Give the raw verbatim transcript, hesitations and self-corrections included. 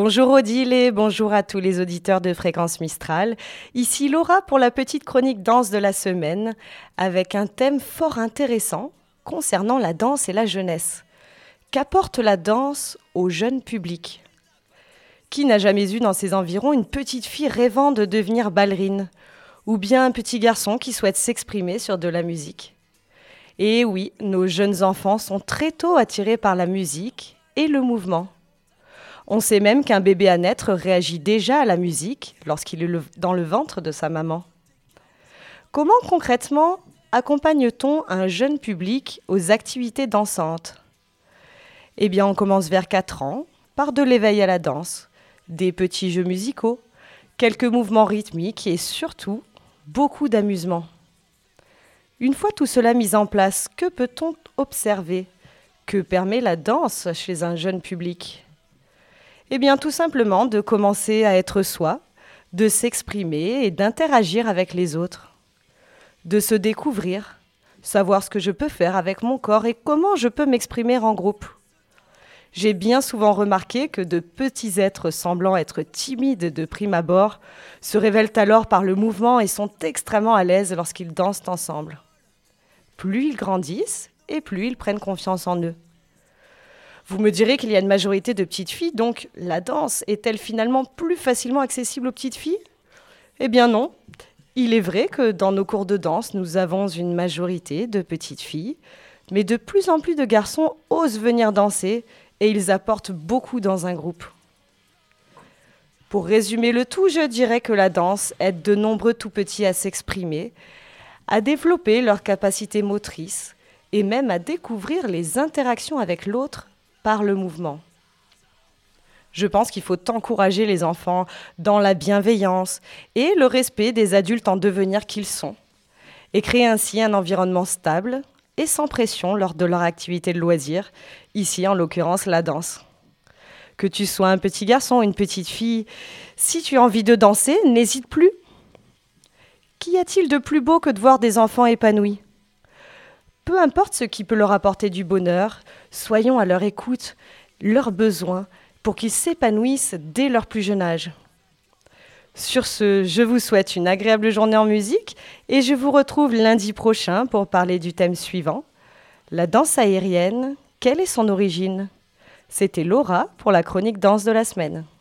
Bonjour Odile et bonjour à tous les auditeurs de Fréquence Mistral. Ici Laura pour la petite chronique danse de la semaine avec un thème fort intéressant concernant la danse et la jeunesse. Qu'apporte la danse au jeune public ? Qui n'a jamais eu dans ses environs une petite fille rêvant de devenir ballerine ? Ou bien un petit garçon qui souhaite s'exprimer sur de la musique ? Et oui, nos jeunes enfants sont très tôt attirés par la musique et le mouvement. On sait même qu'un bébé à naître réagit déjà à la musique lorsqu'il est dans le ventre de sa maman. Comment concrètement accompagne-t-on un jeune public aux activités dansantes ? Eh bien, on commence vers quatre ans par de l'éveil à la danse, des petits jeux musicaux, quelques mouvements rythmiques et surtout beaucoup d'amusement. Une fois tout cela mis en place, que peut-on observer ? Que permet la danse chez un jeune public ? Eh bien, tout simplement de commencer à être soi, de s'exprimer et d'interagir avec les autres, de se découvrir, savoir ce que je peux faire avec mon corps et comment je peux m'exprimer en groupe. J'ai bien souvent remarqué que de petits êtres semblant être timides de prime abord se révèlent alors par le mouvement et sont extrêmement à l'aise lorsqu'ils dansent ensemble. Plus ils grandissent et plus ils prennent confiance en eux. Vous me direz qu'il y a une majorité de petites filles, donc la danse est-elle finalement plus facilement accessible aux petites filles ? Eh bien non. Il est vrai que dans nos cours de danse, nous avons une majorité de petites filles, mais de plus en plus de garçons osent venir danser et ils apportent beaucoup dans un groupe. Pour résumer le tout, je dirais que la danse aide de nombreux tout-petits à s'exprimer, à développer leurs capacités motrices et même à découvrir les interactions avec l'autre par le mouvement. Je pense qu'il faut encourager les enfants dans la bienveillance et le respect des adultes en devenir qu'ils sont, et créer ainsi un environnement stable et sans pression lors de leur activité de loisir, ici en l'occurrence la danse. Que tu sois un petit garçon ou une petite fille, si tu as envie de danser, n'hésite plus. Qu'y a-t-il de plus beau que de voir des enfants épanouis ? Peu importe ce qui peut leur apporter du bonheur, soyons à leur écoute, leurs besoins, pour qu'ils s'épanouissent dès leur plus jeune âge. Sur ce, je vous souhaite une agréable journée en musique et je vous retrouve lundi prochain pour parler du thème suivant. La danse aérienne, quelle est son origine ? C'était Laura pour la chronique danse de la semaine.